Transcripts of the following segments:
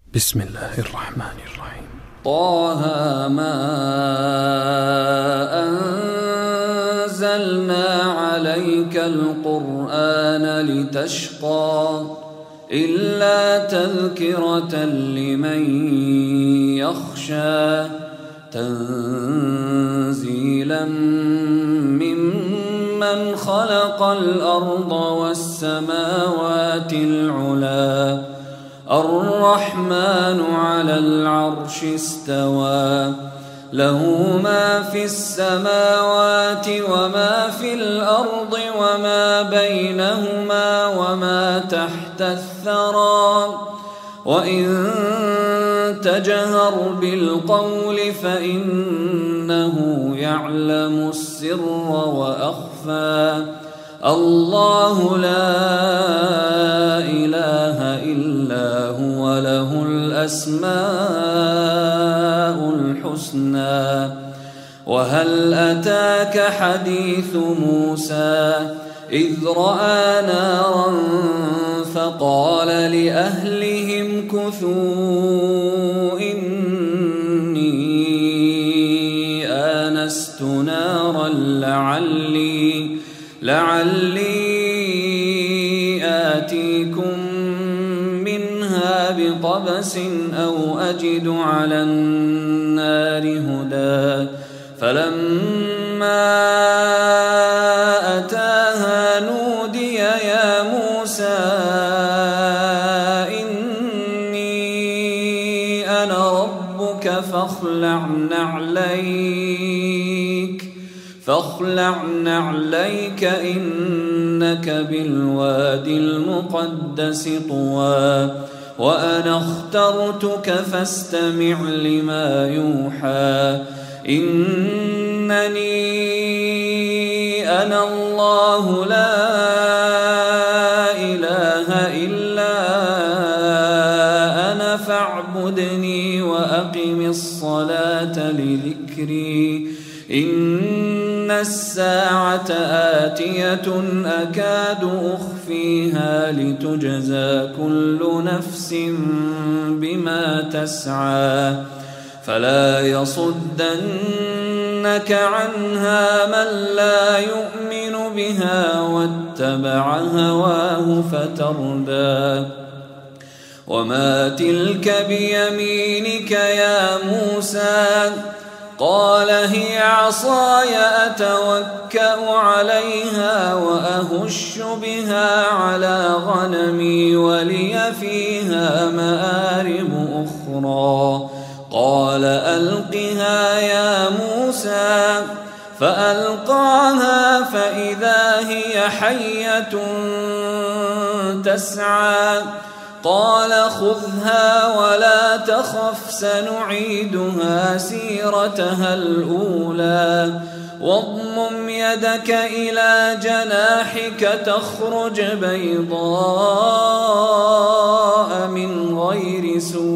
بسم الله الرحمن الرحيم. طه ما أنزلنا عليك القرآن لتشقى إلا تذكرة لمن يخشى تنزيلا ممن خلق الأرض والسماوات العلى الرحمن على العرش استوى له ما في السماوات وما في الأرض وما بينهما وما تحت الثرى وإن تجهر بالقول فإنه يعلم السر وأخفى الله لا إله إلا هو له الأسماء الحسنى وهل أتاك حديث موسى إذ رأى نارا فقال لأهلهم كثوا إني آنست نارا لعلي آتيكم منها بقبس أو أجد على النار هدى فلما أتاها نودي يا موسى إني أنا ربك فاخلع نعليك إنك بالوادي المقدس طوى وأنا اخترتك فاستمع لما يوحى إنني أنا الله لا إله إلا أنا فاعبدني وأقم الصلاة لذكري إن الساعة آتية أكاد أخفيها لتجزى كل نفس بما تسعى فلا يصدنك عنها من لا يؤمن بها واتبع هواه فتردى وما تلك بيمينك يا موسى قال هي عصاي أتوكأ عليها وأهش بها على غنمي ولي فيها مآرب أخرى قال ألقها يا موسى فألقاها فإذا هي حية تسعى قال خذها ولا تخف سنعيدها سيرتها الأولى واضمم يدك إلى جناحك تخرج بيضاء من غير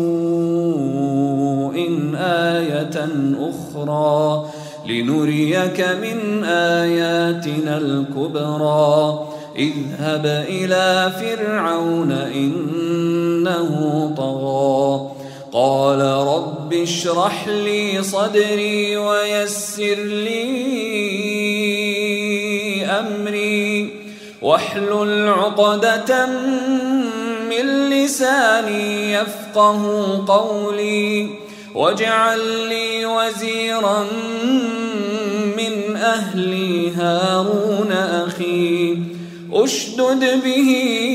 سوء آية أخرى لنريك من آياتنا الكبرى اذهب إلى فرعون إنه طغى قال رب اشرح لي صدري ويسر لي أمري واحلل عقدة من لساني يفقه قولي واجعل لي وزيرا من أهلي هارون أخي أشدد به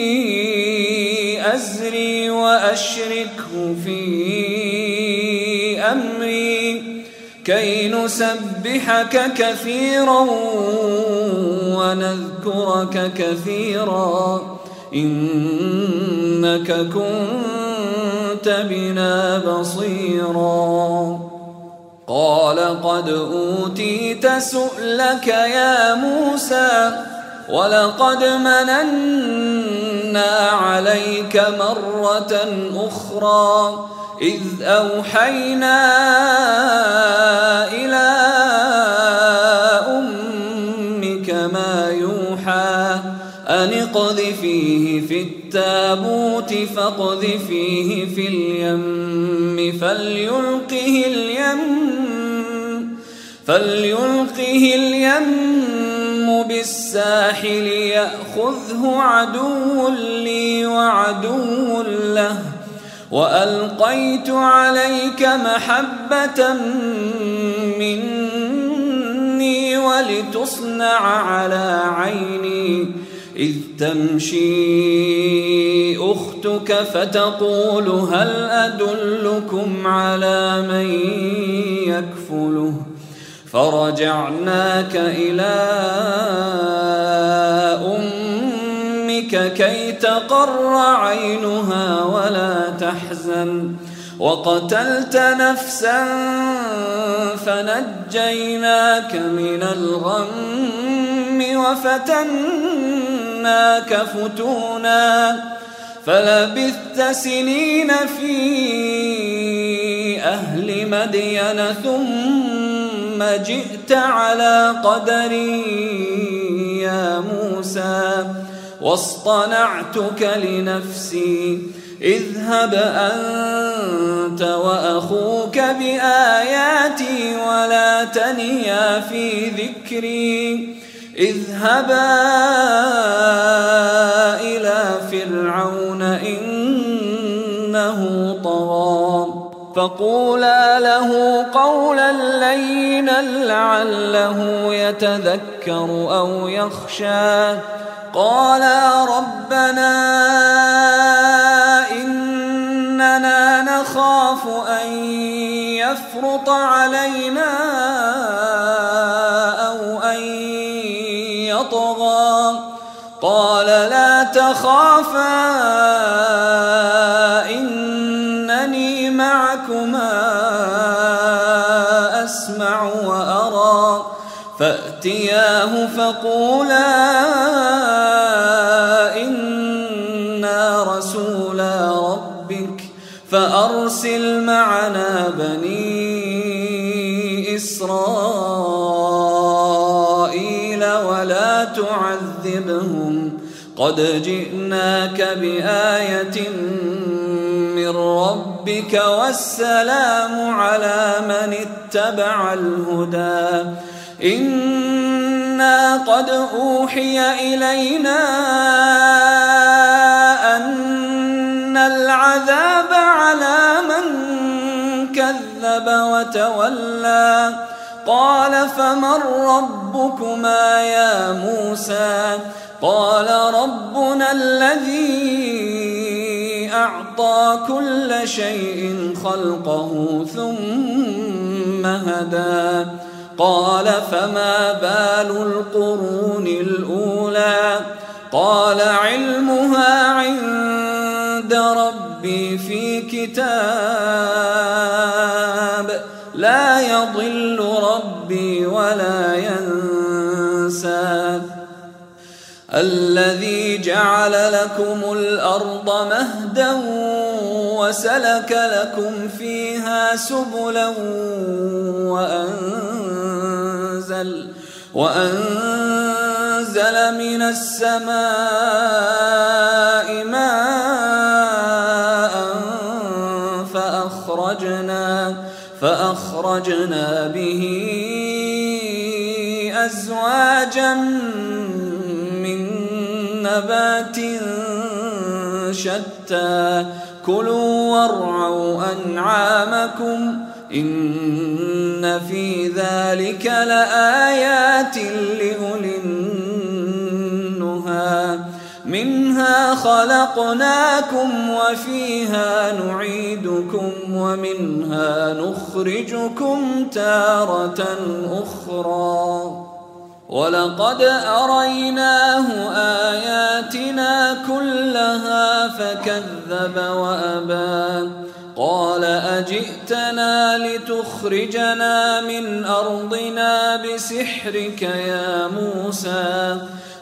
أزري وأشركه في أمري كي نسبحك كثيرا ونذكرك كثيرا إنك كنت بنا بصيرا قال قد أوتيت سؤلك يا موسى ولقد مننا عليك مرة أخرى إذ أوحينا إلى أمك ما يوحى أن اقذفيه في بالتابوت فاقذفيه في اليم فليلقه اليم بالساحل يأخذه عدو لي وعدو له وألقيت عليك محبة مني ولتصنع على عيني إذ تمشي أختك فتقول هل أدلكم على من يكفله فرجعناك إلى أمك كي تقر عينها ولا تحزن وقتلت نفسا فنجيناك من الغم وفتناك فتونا فلبثت سنين في أهل مدين ثم جئت على قدري يا موسى واصطنعتك لنفسي اذهب أنت وأخوك بآياتي ولا تنيا في ذكري اذهبا إلى فرعون إنه طغى فقولا له قولا لينا لعله يتذكر أو يخشى قالا ربنا إننا نخاف أن يفرط علينا أو أن يطغى قال لا تخافا إنني معكما أسمع وأرى فأتياه فقولا إنا رسولا ربك فأرسل معنا بني إسرائيل ولا تعذبهم قد جئناك بآية من ربك والسلام على من اتبع الهدى إنا قد أوحي إلينا أن العذاب على من كذب وتولى قال فمن ربكما يا موسى قال ربنا الذي أعطى كل شيء خلقه ثم هدى قال فما بال القرون الأولى قال علمها عند ربي في كتاب لا يضل ربي ولا ينسى الذي جعل لكم الأرض مهدا وسلك لكم فيها سبلا وأنزل من السماء ماء فأخرجنا به أزواجا من نبات شتى كلوا وارعوا أنعامكم إن في ذلك لآيات لأولي النهى منها خلقناكم وفيها نعيدكم ومنها نخرجكم تارة أخرى ولقد أريناه آياتنا كلها فكذب وأبى قال أجئتنا لتخرجنا من أرضنا بسحرك يا موسى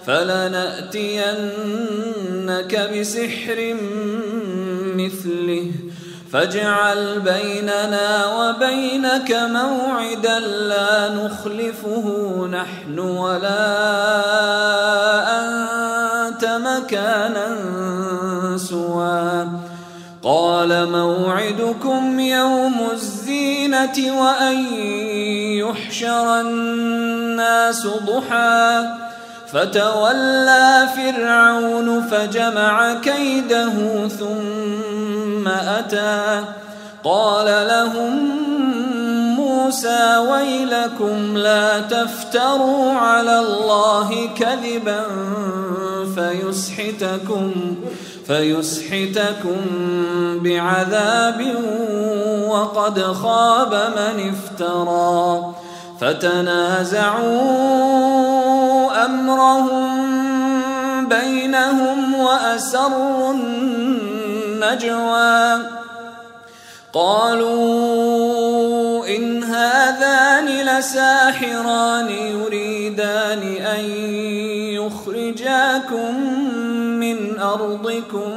فلنأتينك بسحر مثله فاجعل بيننا وبينك موعدا لا نخلفه نحن ولا أنت مكانا سوى قال موعدكم يوم الزينة وأن يحشر الناس ضحى فتولى فرعون فجمع كيده ثم أتى قال لهم موسى ويلكم لا تفتروا على الله كذبا فيسحتكم بعذاب وقد خاب من افترى فتنازعوا أمرهم بينهم وأسروا النجوى قالوا إن هذان لساحران يريدان أن يخرجاكم من أرضكم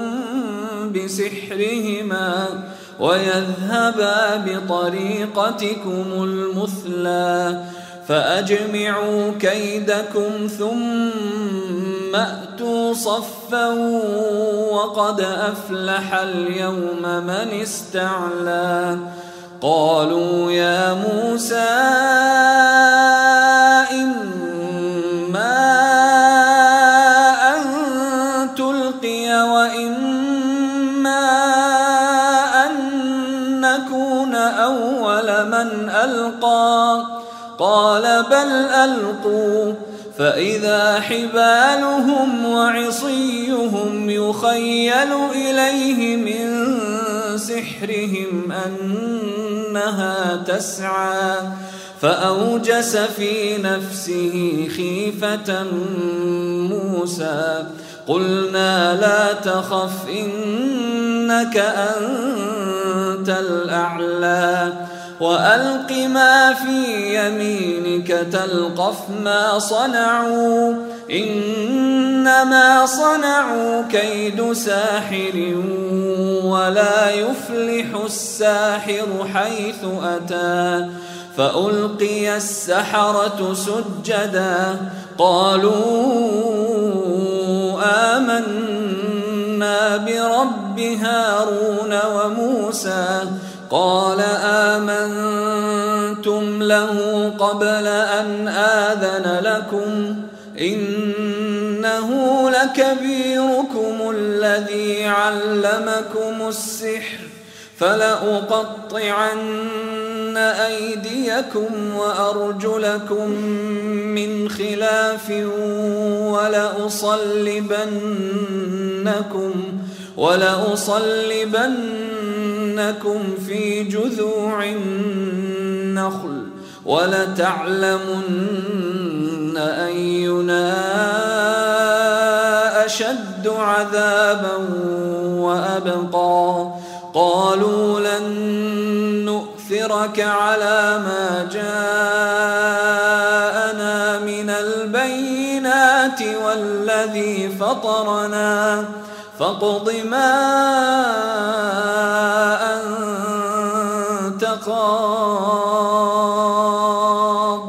بسحرهما ويذهبا بطريقتكم المثلى فأجمعوا كيدكم ثم أتوا صفا وقد أفلح اليوم من استعلى قالوا يا موسى إما أن تلقي وإما أن نكون أول من ألقى قال بل ألقوا فإذا حبالهم وعصيهم يخيل إليه من سحرهم أنها تسعى فأوجس في نفسه خيفة موسى قلنا لا تخف إنك أنت الأعلى وألق ما في يمينك تلقف ما صنعوا إنما صنعوا كيد ساحر ولا يفلح الساحر حيث أتى فألقي السحرة سجدا قالوا آمنا برب هارون وموسى قال آمنتم له قبل أن آذن لكم إنه لكبيركم الذي علمكم السحر فلأقطعن أيديكم وأرجلكم من خلاف ولأصلبنكم في جذوع النخل ولتعلمن أينا أشد عذابا وأبقى قالوا لن نؤثرك على ما جاءنا من البينات والذي فطرنا فاقض ما أنت قاض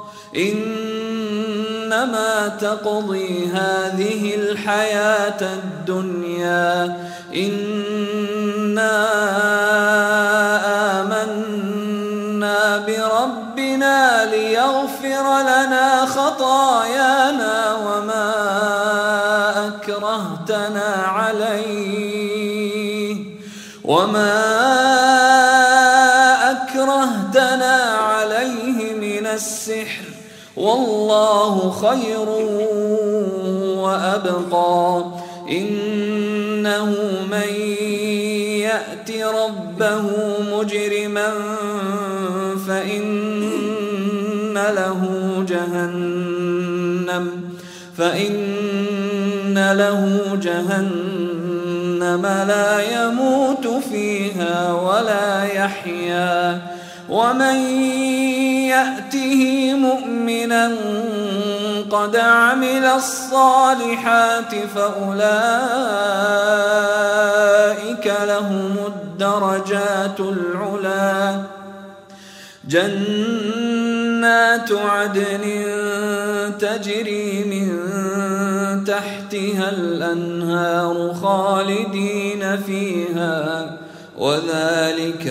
إنما تقضي هذه الحياة الدنيا إنا آمنا بربنا ليغفر لنا خطايانا وما أكرهتنا عليه من السحر والله خير وأبقى إنه من يأت ربه مجرما فإن له جهنم لا يموت فيها ولا يحيا ومن يأته مؤمنا قد عمل الصالحات فأولئك لهم الدرجات العلا جنات جنات عدن تجري من تحتها الأنهار خالدين فيها وذلك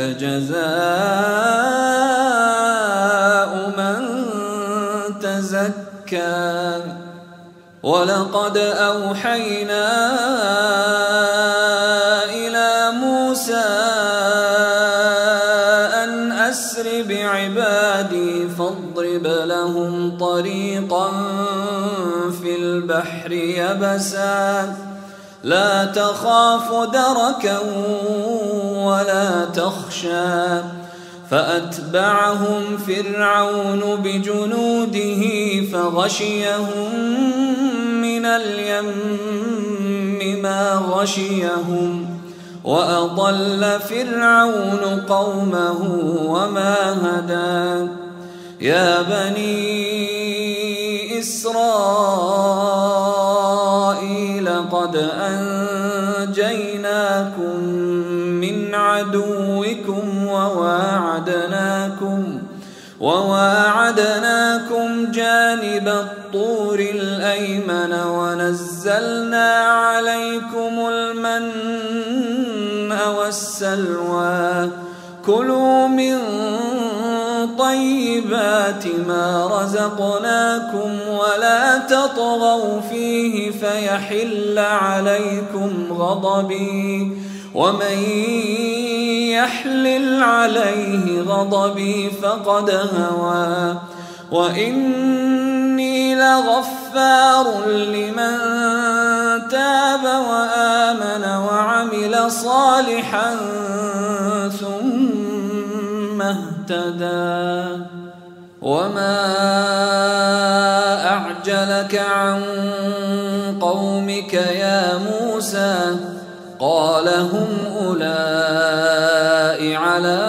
جزاء من تزكى ولقد أوحينا إلى موسى أن أسر بعبادي فاضرب لهم طريقا في البحر يبسا لا تخاف دركا ولا تخشى فأتبعهم فرعون بجنوده فغشيهم من اليم ما غشيهم وأضل فرعون قومه وما هدى يا بني إسرائيل قد أنجيناكم من عدوكم وواعدناكم جانب الطور الأيمن ونزلنا عليكم المن والسلوى كلوا من طيبات ما رزقناكم ولا تطغوا فيه فيحل عليكم غضبي ومن يحلل عليه غضبي فقد هوى وإني لغفار لمن تاب وآمن وعمل صالحا ثم اهتدى وما أعجلك عن قومك يا موسى قال هم أولئك على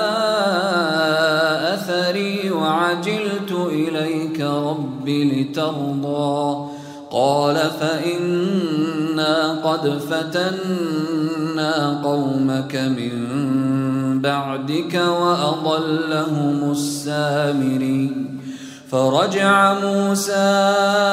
أثري وعجلت إليك رب لترضى قال فإنا قد فتنا قومك من بعدك وأضلهم السامري فرجع موسى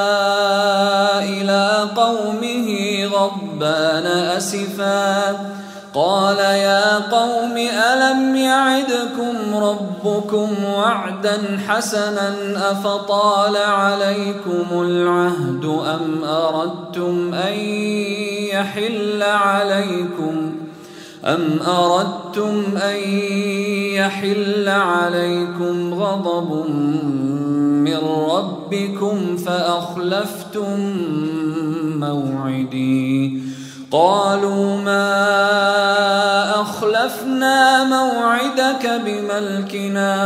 إلى قومه غضبان أسفا قال يا قوم ألم يعدكم ربكم وعدا حسنا أفطال عليكم العهد أم أردتم أن يحل عليكم غضب من ربكم فأخلفتم موعدي قالوا ما أخلفنا موعدك بملكنا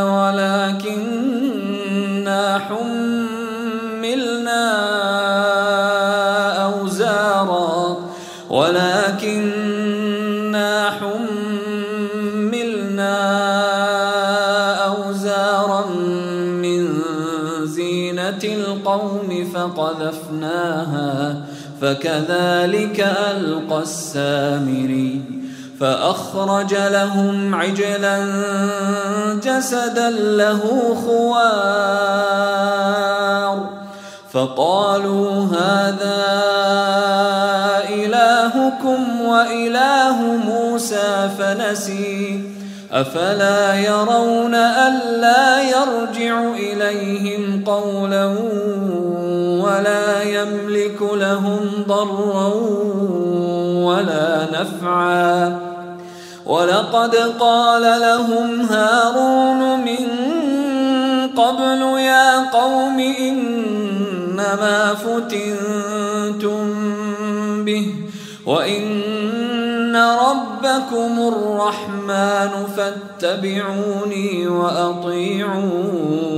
ولكننا حملنا أوزارا من زينة القوم فقذفناها فكذلك ألقى السامري فأخرج لهم عجلا جسدا له خوار فقالوا هذا إلهكم وإله موسى فنسي أفلا يرون ألا يرجع إليهم قولا ولا يملك لهم ضرا ولا نفعا ولقد قال لهم هارون من قبل يا قوم إنما فتنتم به وإن ربكم الرحمن فاتبعوني وأطيعوا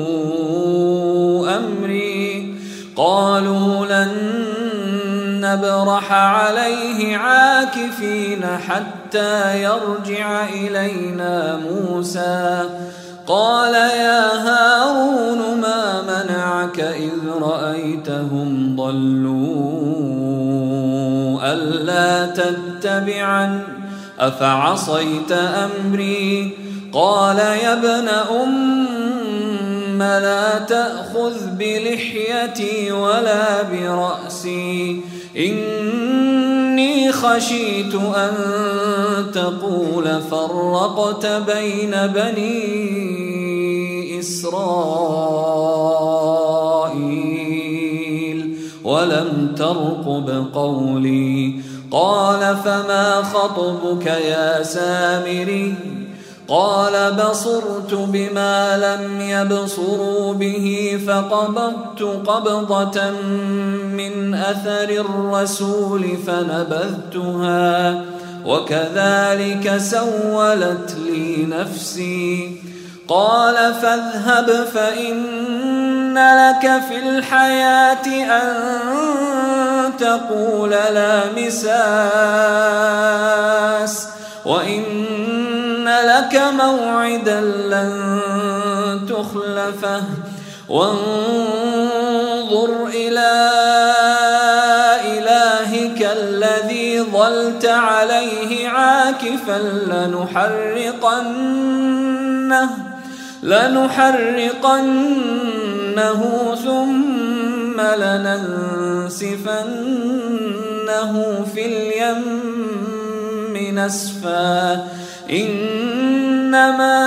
أمري قالوا لن نبرح عليه عاكفين حتى يرجع إلينا موسى قال يا هارون ما منعك إذ رأيتهم ضلوا ألا تتبعن أفعصيت أمري قال يا ابن أم لا تأخذ بلحيتي ولا برأسي إني خشيت أن تقول فرقت بين بني إسرائيل ولم ترقب قولي قال فما خطبك يا سامري قال بصرت بما لم يبصروا به فقبضت قبضة من أثر الرسول فنبذتها وكذلك سولت لي نفسي قال فاذهب فإن لك في الحياة أن تقول لا مساس وإن لك موعدا لن تخلفه وانظر إلى إلهك الذي ظلت عليه عاكفا لنحرقنه ثم لننسفنه في اليم نسفا إنما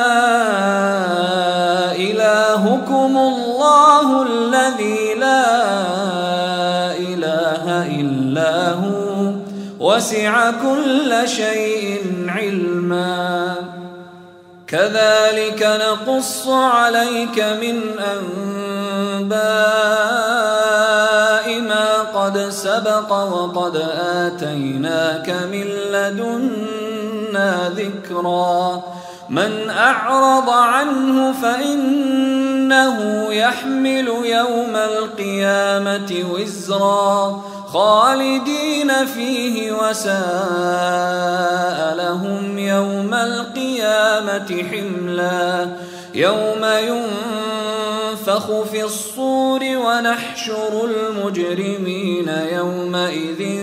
إلهكم الله الذي لا إله إلا هو وسع كل شيء علما كذلك نقص عليك من أنباء ما قد سبق وقد آتيناك من لدنا ذكرا من أعرض عنه فإنه يحمل يوم القيامة وزرا خالدين فيه وساء لهم يوم القيامة حملا يوم ينفخ في الصور ونحشر المجرمين يومئذ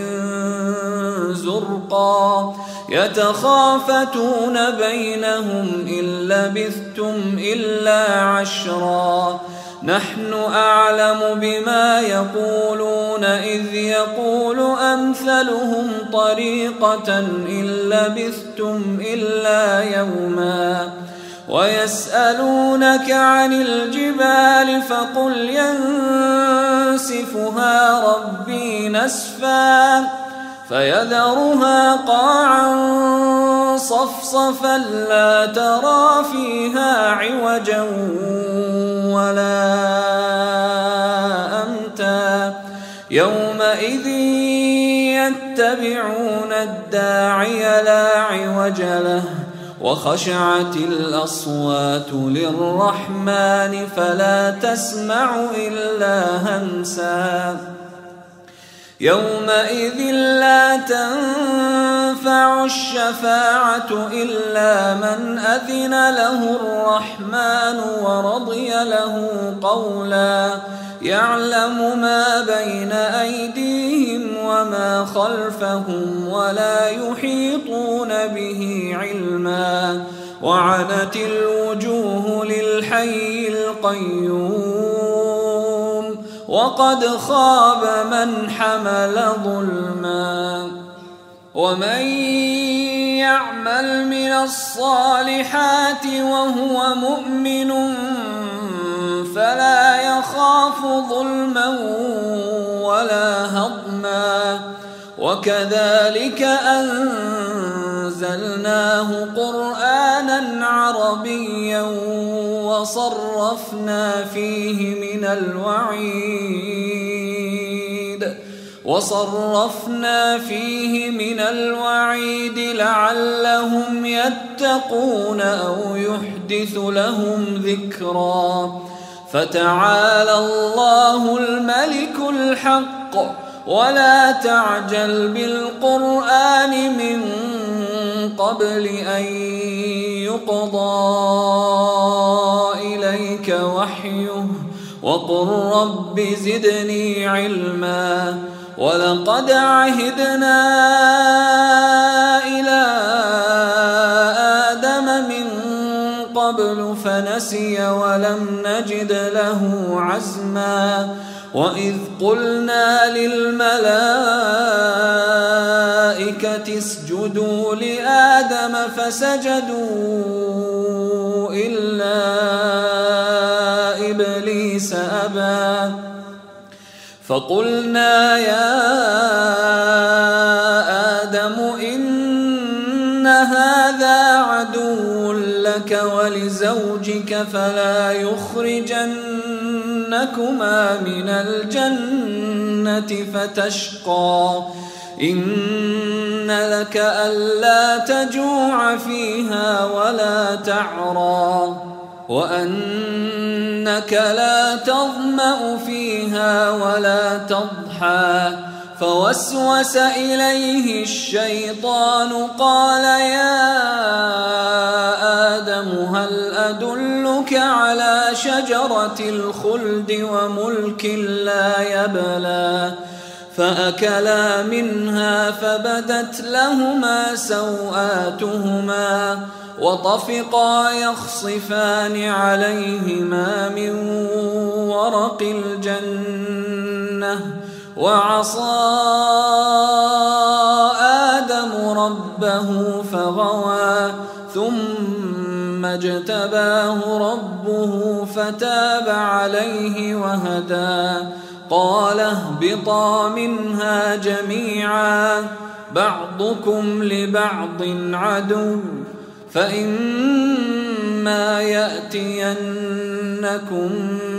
زرقا يتخافتون بينهم إن لبثتم إلا عشرا نحن أعلم بما يقولون إذ يقول أمثلهم طريقة إن لبثتم إلا يوما ويسألونك عن الجبال فقل ينسفها ربي نسفا فيذرها قاعا صفصفا لا ترى فيها عوجا ولا أمتا يومئذ يتبعون الداعي لا عوج له وخشعت الأصوات للرحمن فلا تسمع إلا همسا يومئذ لا تنفع الشفاعة إلا من أذن له الرحمن ورضي له قولا يعلم ما بين أيديهم وما خلفهم ولا يحيطون به علما وعنت الوجوه للحي القيوم وقد خاب من حمل ظلما ومن يعمل من الصالحات وهو مؤمن فلا يخاف ظلما ولا هضما وكذلك أنزلناه قرآنا عربيا وصرفنا فيه من الوعيد لعلهم يتقون أو يحدث لهم ذكرا فتعالى الله الملك الحق ولا تعجل بالقرآن من قبل أن يقضى إليك وحيه وقل رب زدني علما ولقد عهدنا إلى آدم من قبل فنسي ولم نجد له عزما وإذ قلنا للملائكة اسجدوا لآدم فسجدوا إلا إبليس أبى فقلنا يا آدم إن هذا عدو لك ولزوجك فلا يخرجنكما من الجنة فتشقى إن لك ألا تجوع فيها ولا تعرى وأنك لا تظمأ فيها ولا تضحى فوسوس إليه الشيطان قال يا آدم هل أدلك على شجرة الخلد وملك لا يبلى فأكلا منها فبدت لهما سوآتهما وطفقا يخصفان عليهما من ورق الجنة وعصى آدم ربه فغوى ثم اجتباه ربه فتاب عليه وهدى قال اهبطا منها جميعا بعضكم لبعض عدو فإما يأتينكم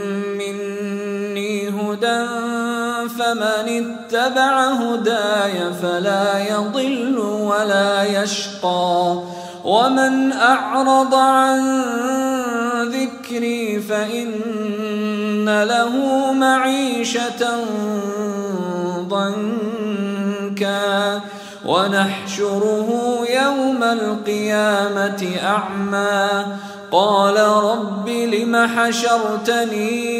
مني هدى فمن اتبع هداي فلا يضل ولا يشقى ومن أعرض عن ذكري فإن له معيشة ضنكا ونحشره يوم القيامة أعمى قال رب لم حشرتني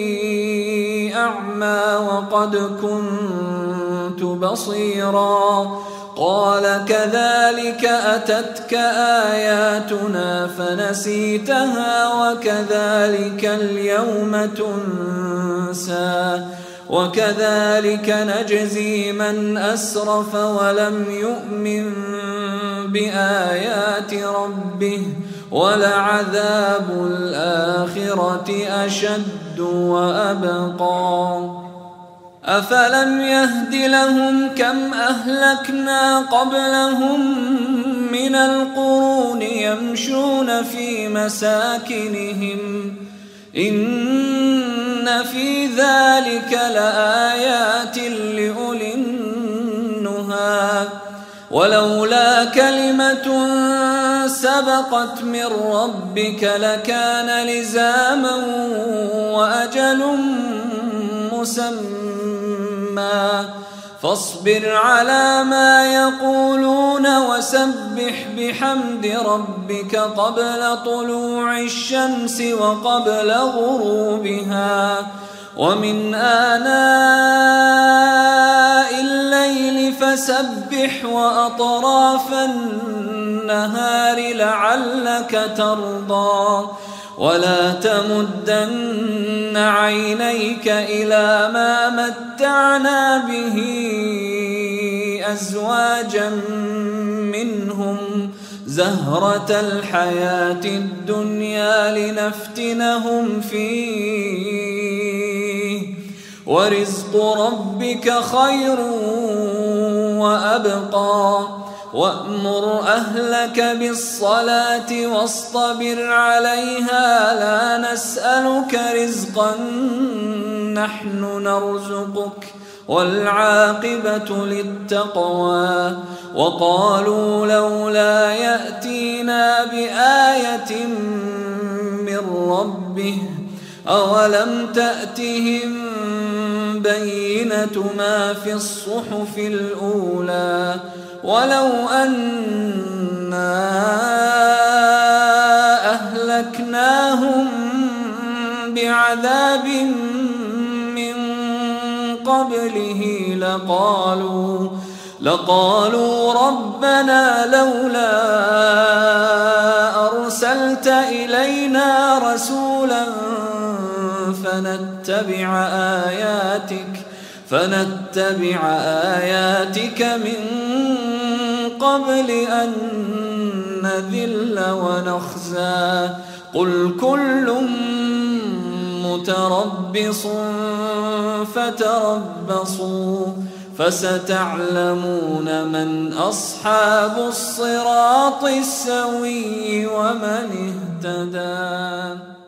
أعمى وقد كنت بصيرا قال كذلك أتتك آياتنا فنسيتها وكذلك اليوم تنسى وكذلك نجزي من أسرف ولم يؤمن بآيات ربه ولعذاب الآخرة أشد وأبقى أفلم يهد لهم كم أهلكنا قبلهم من القرون يمشون في مساكنهم إن في ذلك لآيات لأولي النهى ولولا كلمة سبقت من ربك لكان لزاما وأجل مسمى فاصبر على ما يقولون وسبح بحمد ربك قبل طلوع الشمس وقبل غروبها ومن آناء الليل فسبح وأطراف النهار لعلك ترضى ولا تمدن عينيك إلى ما متعنا به أزواجا منهم زهرة الحياة الدنيا لنفتنهم فيه ورزق ربك خير وأبقى وأمر أهلك بالصلاة واصطبر عليها لا نسألك رزقا نحن نرزقك والعاقبة للتقوى وقالوا لولا يأتينا بآية من ربه أولم تأتهم بينة ما في الصحف الأولى ولو أنا أهلكناهم بعذاب من قبله لقالوا ربنا لولا أرسلت إلينا فنتبع آياتك من قبل أن نذل ونخزى قل كل متربص فتربصوا فستعلمون من أصحاب الصراط السوي ومن اهتدى.